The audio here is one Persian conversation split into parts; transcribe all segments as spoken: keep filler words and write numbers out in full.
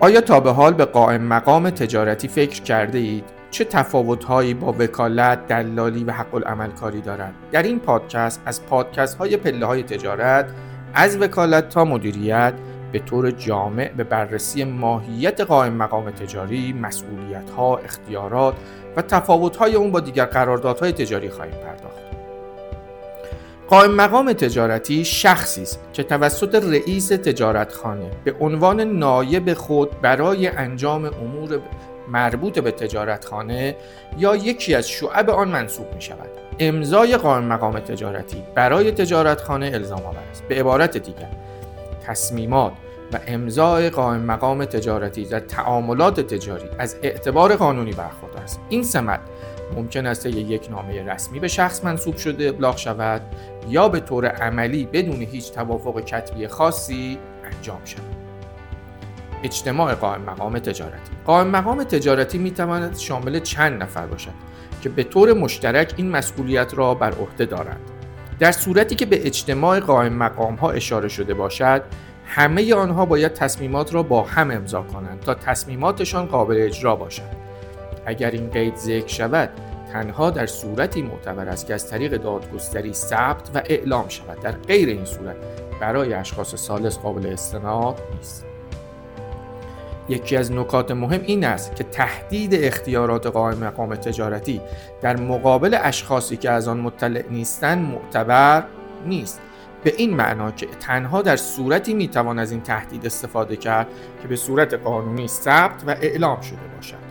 آیا تا به حال به قائم مقام تجارتی فکر کرده اید؟ چه تفاوت‌هایی با وکالت، دلالی و حق العمل کاری دارد؟ در این پادکست از پادکست‌های پله‌های تجارت، از وکالت تا مدیریت، به طور جامع به بررسی ماهیت قائم مقام تجاری، مسئولیت‌ها، اختیارات و تفاوت‌های اون با دیگر قراردادهای تجاری خواهیم پرداخت. قائم مقام تجارتی شخصی است که توسط رئیس تجارتخانه به عنوان نایب خود برای انجام امور مربوط به تجارتخانه یا یکی از شعب آن منصوب می شود. امضای قائم مقام تجارتی برای تجارتخانه الزام آور است. به عبارت دیگر، تصمیمات و امضای قائم مقام تجارتی در تعاملات تجاری از اعتبار قانونی برخوردار است. این سمت ممکن است یک نامه رسمی به شخص منسوب شده ابلاغ شود یا به طور عملی بدون هیچ توافق کتبی خاصی انجام شود. اجتماع قائم مقام تجارتی. قائم مقام تجارتی می تواند شامل چند نفر باشد که به طور مشترک این مسئولیت را بر عهده دارند. در صورتی که به اجتماع قائم مقام ها اشاره شده باشد، همه آنها باید تصمیمات را با هم امضا کنند تا تصمیماتشان قابل اجرا باشد. اگر این قید ذکر شود، تنها در صورتی معتبر است که از طریق دادگستری ثبت و اعلام شود. در غیر این صورت برای اشخاص ثالث قابل استناد نیست. یکی از نکات مهم این است که تهدید اختیارات قائم مقام تجارتی در مقابل اشخاصی که از آن مطلع نیستند معتبر نیست، به این معنا که تنها در صورتی میتوان از این تهدید استفاده کرد که به صورت قانونی ثبت و اعلام شده باشد.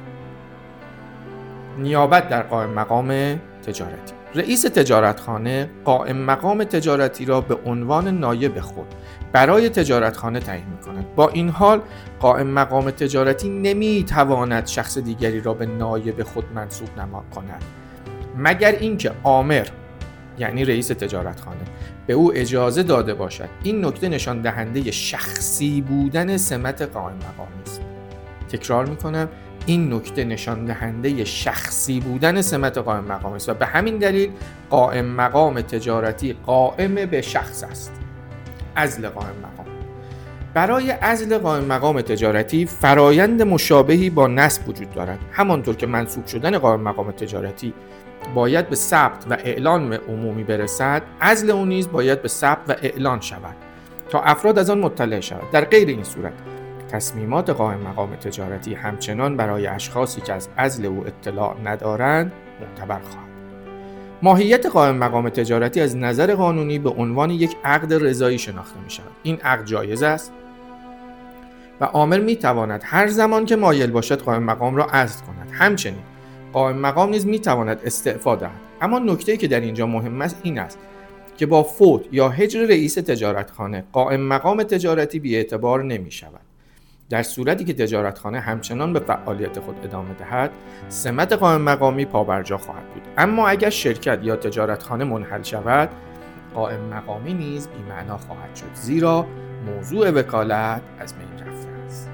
نیابت در قائم مقام تجارتی. رئیس تجارتخانه قائم مقام تجارتی را به عنوان نایب خود برای تجارتخانه تعیین می‌کند. با این حال قائم مقام تجارتی نمی‌تواند شخص دیگری را به نایب خود منصوب نما کند مگر اینکه آمر، یعنی رئیس تجارتخانه، به او اجازه داده باشد. این نکته نشان دهنده شخصی بودن سمت قائم مقامی است. تکرار می‌کنم، این نکته نشان دهنده شخصی بودن سمت قائم مقام است و به همین دلیل قائم مقام تجارتی قائم به شخص است. عزل قائم مقام. برای عزل قائم مقام تجارتی فرایند مشابهی با نصب وجود دارد. همانطور که منصوب شدن قائم مقام تجارتی باید به ثبت و اعلان عمومی برسد، عزل او نیز باید به ثبت و اعلان شود تا افراد از آن مطلع شود. در غیر این صورت تصمیمات قائم مقام تجارتی همچنان برای اشخاصی که از عزل او اطلاع ندارند معتبر خواهد. ماهیت قائم مقام تجارتی از نظر قانونی به عنوان یک عقد رضایی شناخته می شود. این عقد جایز است و آمر می تواند هر زمان که مایل باشد قائم مقام را عزل کند. همچنین قائم مقام نیز می تواند استعفا دهد. اما نکته‌ای که در اینجا مهم است این است که با فوت یا هجر رئیس تجارتخانه قائم مقام تجارتی بی‌اعتبار نمی شود. در صورتی که تجارتخانه همچنان به فعالیت خود ادامه دهد، سمت قائم مقامی پابرجا خواهد بود. اما اگر شرکت یا تجارتخانه منحل شود، قائم مقامی نیز بی‌معنا خواهد شد، زیرا موضوع وکالت از بین رفته است.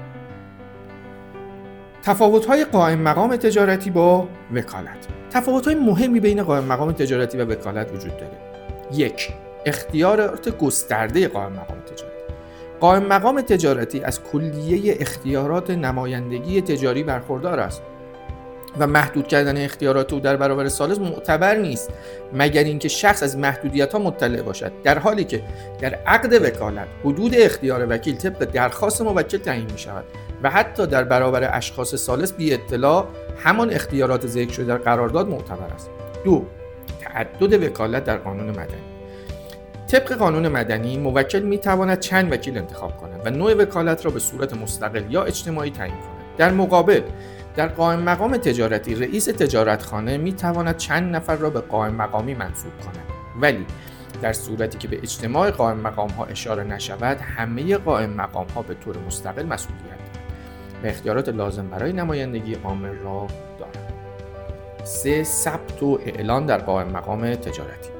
تفاوت‌های قائم مقام تجارتی با وکالت. تفاوت‌های مهمی بین قائم مقام تجارتی و وکالت وجود دارد. یک، اختیارات گسترده قائم مقام تجارتی. قائم مقام تجارتی از کلیه اختیارات نمایندگی تجاری برخوردار است و محدود کردن اختیارات او در برابر ثالث معتبر نیست مگر اینکه شخص از محدودیت‌ها مطلع باشد، در حالی که در عقد وکالت حدود اختیار وکیل طبق درخواست موکل تعیین می‌شود و حتی در برابر اشخاص ثالث بی اطلاع همان اختیارات ذکر شده در قرارداد معتبر است. دو، تعدد وکالت در قانون مدنی. طبق قانون مدنی موکل میتواند چند وکیل انتخاب کند و نوع وکالت را به صورت مستقل یا اجتماعی تعیین کند. در مقابل در قائم مقام تجارتی رئیس تجارتخانه میتواند چند نفر را به قائم مقامی منصوب کند، ولی در صورتی که به اجتماع قائم مقام ها اشاره نشود، همه قائم مقام ها به طور مستقل مسئولیت دارند و اختیارات لازم برای نمایندگی آمر را دارند. سه، ثبت و اعلان در قائم مقام تجارتی.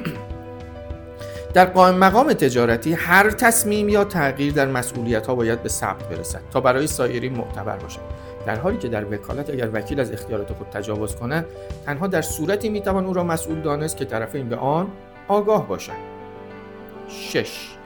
در قائم مقام تجارتی هر تصمیم یا تغییر در مسئولیت‌ها باید به ثبت برسد تا برای سایرین معتبر باشد، در حالی که در وکالت اگر وکیل از اختیارات خود تجاوز کند، تنها در صورتی میتوان او را مسئول دانست که طرفین به آن آگاه باشند. شش،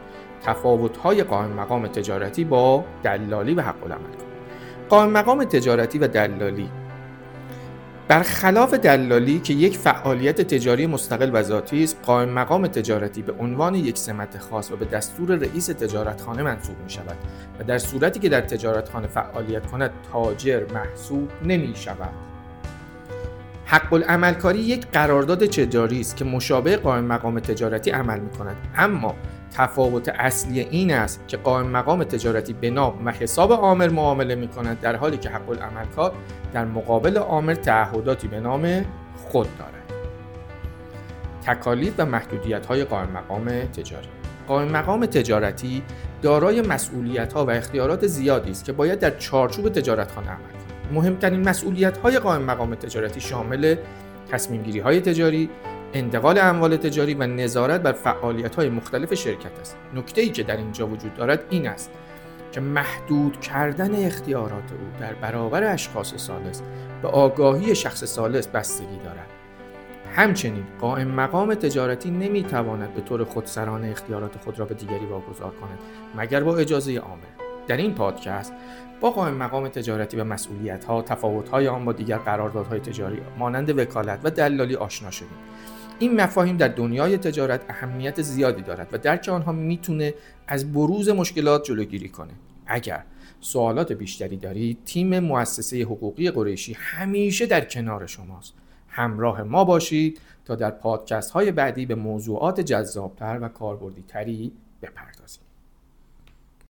تفاوت‌های قائم مقام تجارتی با دلالی و حق العمل کاری. قائم مقام تجارتی و دلالی برخلاف دلالی که یک فعالیت تجاری مستقل و ذاتی است، قائم مقام تجارتی به عنوان یک سمت خاص و به دستور رئیس تجارتخانه منصوب می شود و در صورتی که در تجارتخانه فعالیت کند تاجر محسوب نمی شود. حق العمل کاری یک قرارداد تجاری است که مشابه قائم مقام تجارتی عمل می کند، اما تفاوت اصلی این است که قائم مقام تجارتی به نام و حساب آمر معامله می کند، در حالی که حق العمل کار در مقابل آمر تعهداتی به نام خود دارد. تکالیف و محدودیت‌های قائم مقام تجاری. قائم مقام تجارتی دارای مسئولیت‌ها و اختیارات زیادی است که باید در چارچوب تجارتخانه عمل کند. مهمترین مسئولیت‌های قائم مقام تجارتی شامل تصمیم‌گیری‌های تجاری، انتقال اموال تجاری و نظارت بر فعالیت‌های مختلف شرکت است. نکته‌ای که در اینجا وجود دارد این است که محدود کردن اختیارات او در برابر اشخاص ثالث به آگاهی شخص ثالث بستگی دارد. همچنین قائم مقام تجارتی نمی‌تواند به طور خودسرانه اختیارات خود را به دیگری واگذار کند مگر با اجازه آمر. در این پادکست با قائم مقام تجارتی و مسئولیت‌ها، تفاوت‌های آن با دیگر قراردادهای تجاری مانند وکالت و دلالی آشنا شدیم. این مفاهیم در دنیای تجارت اهمیت زیادی دارد و درک آنها میتونه از بروز مشکلات جلوگیری کنه. اگر سوالات بیشتری دارید، تیم مؤسسه حقوقی قریشی همیشه در کنار شماست. همراه ما باشید تا در پادکست های بعدی به موضوعات جذابتر و کاربردی تری بپردازیم.